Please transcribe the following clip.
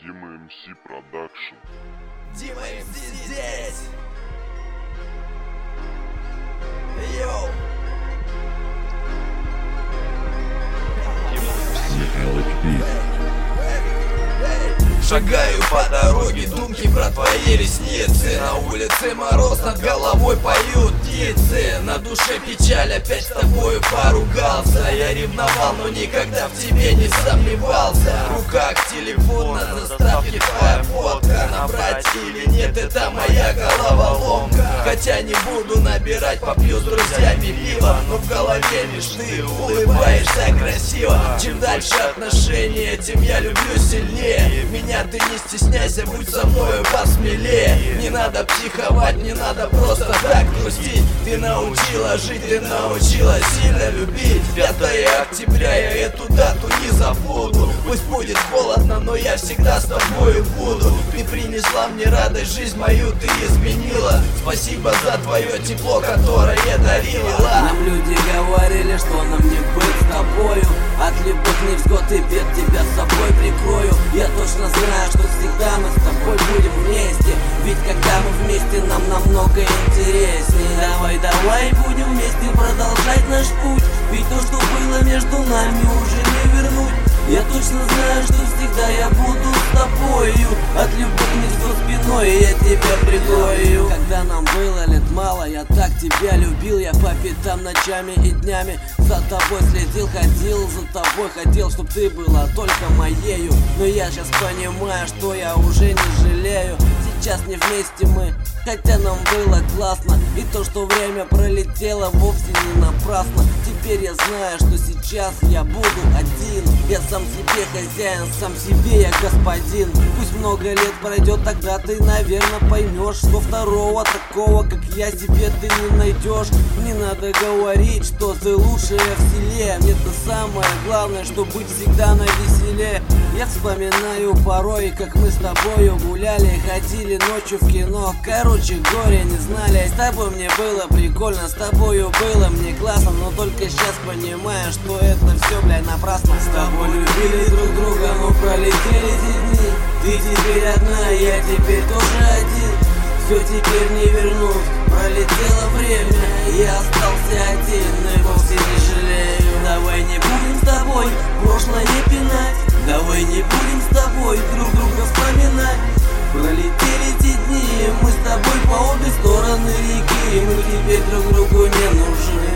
Дима МС Продакшн. Дима МС здесь! Йоу! Михайлович Бит. Шагаю по дороге, думки про твои ресницы. На улице мороз, над головой поют птицы. На душе печаль, опять с тобою поругался. Я ревновал, но никогда в тебе не сомневался. В руках телефон, на заставке твоя фотка. Набрать или нет, это моя головоломка. Хотя не буду набирать, попью с друзьями пиво, но в голове лишь ты улыбаешься красиво. Чем дальше отношения, тем я люблю сильнее. Меня ты не стесняйся, будь со мною посмелее. Не надо психовать, не надо просто так грустить. Ты научила жить, ты научила сильно любить. 5 октября, я эту дату не забуду. Пусть будет холодно, но я всегда с тобою буду. Ты принесла мне радость, жизнь мою ты изменила. Спасибо за твое тепло, которое дарила. Нам люди говорили, что нам не быть с тобою. От любых невзгод и бед тебя с собой прикрою. Я точно знаю, что всегда мы с тобой будем вместе. Ведь когда мы вместе, нам намного интереснее. Давай будем вместе продолжать наш путь. Ведь то, что было между нами, уже не вернуть. Я точно знаю, что всегда я буду с тобою. От любых невзгод спиной я тебя прикрою. Когда нам было лет мало, я так тебя любил. Я по пятам ночами и днями за тобой следил, ходил за тобой. Хотел, чтоб ты была только моею. Но я сейчас понимаю, что я уже не жалею. Сейчас не вместе мы, хотя нам было классно. И то, что время пролетело, вовсе не напрасно. Теперь я знаю, что сейчас я буду один. Я сам себе хозяин, сам себе я господин. Пусть много лет пройдет, тогда ты, наверное, поймешь, что второго такого, как я, себе ты не найдешь. Не надо говорить, что ты лучшая в селе. Мне-то самое главное, что быть всегда навеселе. Я вспоминаю порой, как мы с тобою гуляли, ходили ночью в кино. Короче, горя не знали. С тобой мне было прикольно, с тобою было мне классно. Но только сейчас понимаю, что это все, блядь, напрасно. С тобой любили друг друга, но пролетели эти дни. Ты теперь одна, я теперь тоже один. Все теперь не вернуть, пролетело время. Я остался один, но вовсе не жалею. Давай не будем с тобой прошлое пинать. Давай не будем с тобой друг друга вспоминать. Пролетели эти дни, мы с тобой по обе стороны реки. Мы теперь друг другу не нужны.